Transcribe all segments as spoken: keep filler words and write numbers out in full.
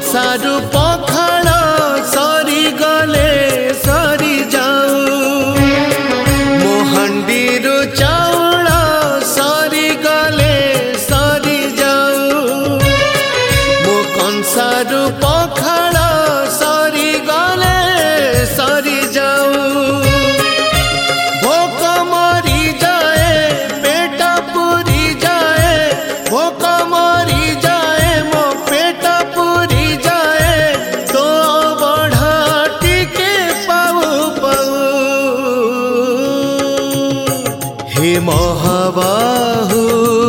कंसारु पखाल सरी गले सरी जाऊ मो हांडीरु चाउल सरी गले सरी जाऊ मो कंसारु पखाल सरी गले सरी जाऊ भोक मरी जाए पेट पूरी जाए भोक मरी जाए मो पेट पूरी जाए तो बढ़ा टिके पाऊ पाऊ हे महाबाहु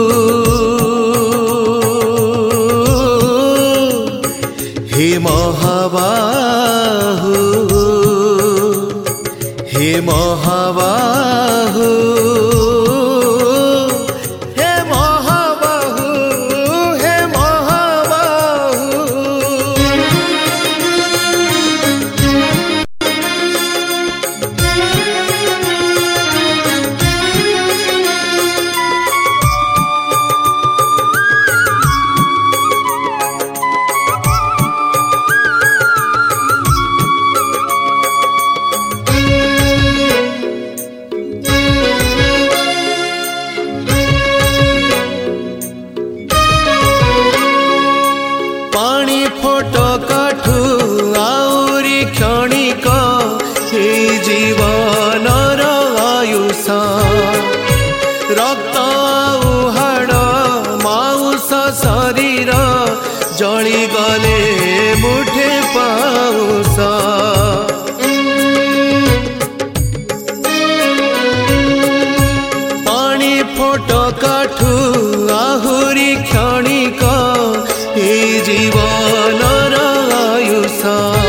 हे महाबाहु हे महाबाहु हे महाबाहु हे महाबाहु पानी फोटो काठू आउरी क्षणिक हे जीवनर आयुष रक्त आउ हाड़ माउस शरीर जली गले मुठे पाउस पानी फोटो काठू आहुरी क्षणिक हे जीवनर आयुष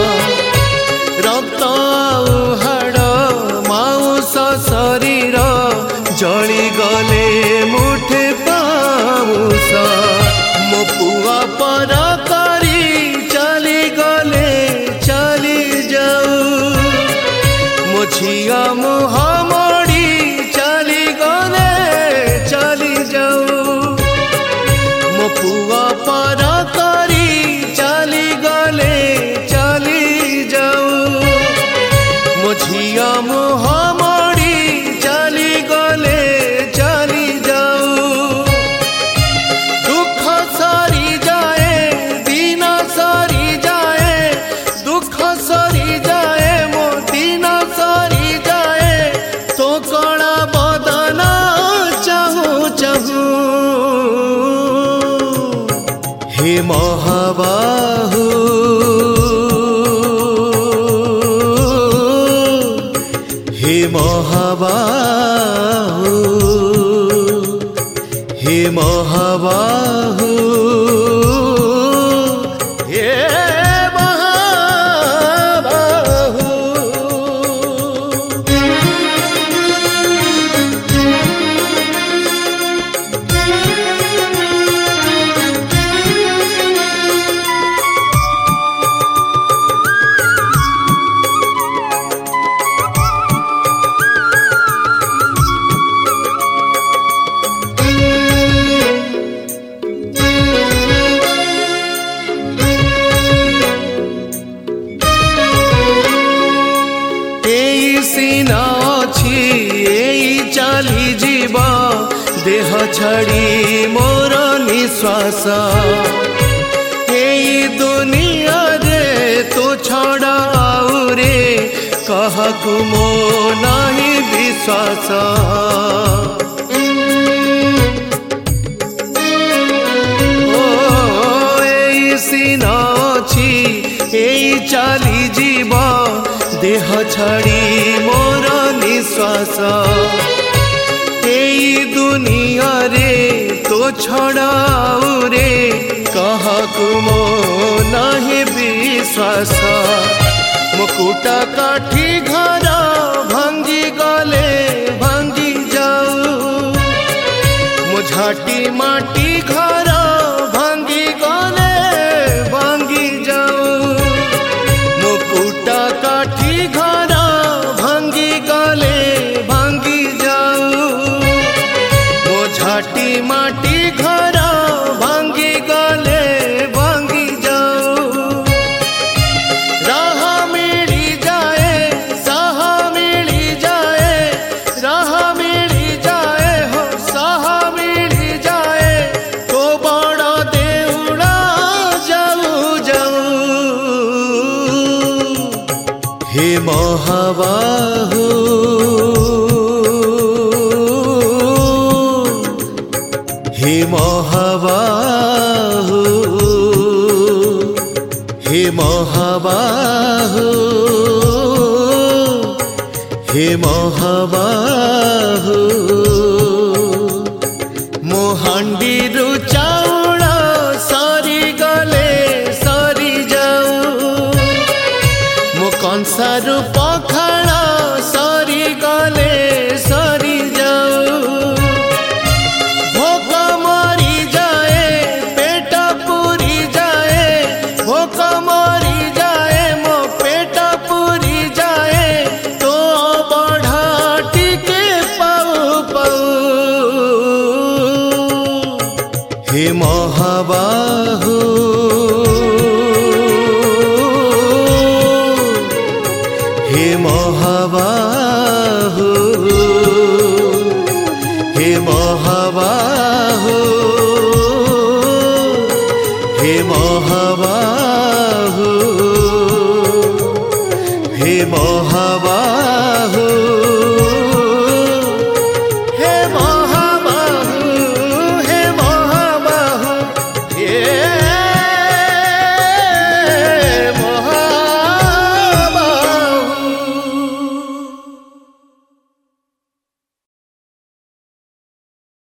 रक्त आउ हाड़ माउस शरीर जली गले मुठे पाउस मो पुआ पर करी चली गले चली जाऊ मो झिया मुह मोड़ी चली गले चली जाऊ मो पुआ पर करी चली गले चली जाऊ मो झिया मुह मोड़ी चली गले चली जाऊ दुख सरी जाए दिन सरी जाए दुख सरी जाए मो दिन सरी जाए तो कणा बदन चाहू चाहू हे महाबाहु हे महाबाहु हे महाबाहु हे महाबाहु सीना अच्छी एई चली जीव देह छाड़ी मोर निश्वास एई दुनिया रे तो छड़ा रे कहकु मो नहीं विश्वास ओ एई सीना अच्छी एई चली जीव देह छाड़ी मोर निश्वास एई दुनिया रे तो छड़ाऊ रे कहकु मो नहीं विश्वास मुकुटा काठी घर भांगी गले भांगी जाऊ मो झाटी माटी घर भांगी गले भांगी जाऊ मुकुटा काठी घर भांगी गले भांगी जाऊ मो झाटी माटी घर भांगी गले भांगी जाऊ हे महाबाहु हे महाबाहु हे महाबाहु हे महाबाहु मो हांडीरु चाउल सरी गले सरी जाऊ मो कंसारु पखाल सरी गले सरी जाऊ भोक मरी जाए पेट पूरी जाए भोक मरी जाए मो पेट पूरी जाए तो बढ़ा टिके पाऊ पाऊ हे महाबाहु हे महाबाहु हे महाबाहु हे महाबाहु